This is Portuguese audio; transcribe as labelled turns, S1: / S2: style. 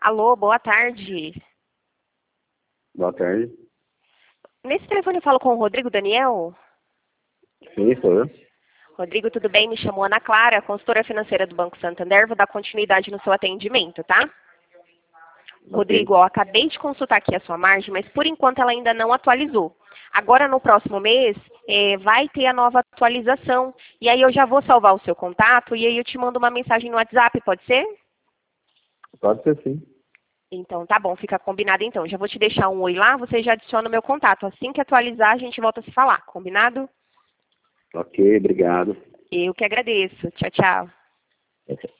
S1: Alô, boa tarde.
S2: Boa tarde.
S1: Nesse telefone eu falo com o Rodrigo Daniel.
S2: Sim, sou eu.
S1: Rodrigo, tudo bem? Me chamo Ana Clara, consultora financeira do Banco Santander. Vou dar continuidade no seu atendimento, tá? Rodrigo, ó, acabei de consultar aqui a sua margem, mas por enquanto ela ainda não atualizou. Agora, no próximo mês, vai ter a nova atualização. E aí eu já vou salvar o seu contato e aí eu te mando uma mensagem no WhatsApp, pode ser?
S2: Pode ser sim.
S1: Então, tá bom, fica combinado então. Já vou te deixar um oi lá, você já adiciona o meu contato. Assim que atualizar, a gente volta a se falar, combinado?
S2: Ok, obrigado.
S1: Eu que agradeço. Tchau, tchau.